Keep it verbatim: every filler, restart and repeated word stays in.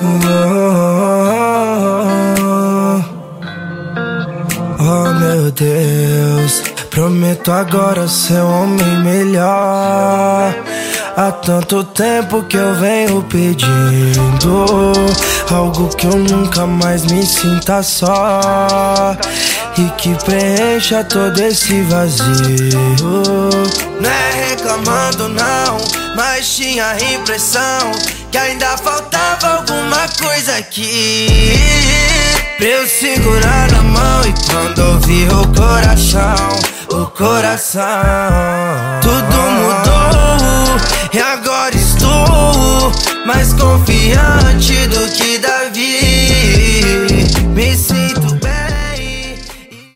Oh meu Deus, prometo agora ser um homem melhor. Há tanto tempo que eu venho pedindo algo que eu nunca mais me sinta só e que preencha todo esse vazio. Não é reclamando não, mas tinha a impressão que ainda faltava alguma coisa aqui pra eu segurar na mão. E quando ouvi o coração, o coração, tudo mudou. E agora estou mais confiante do que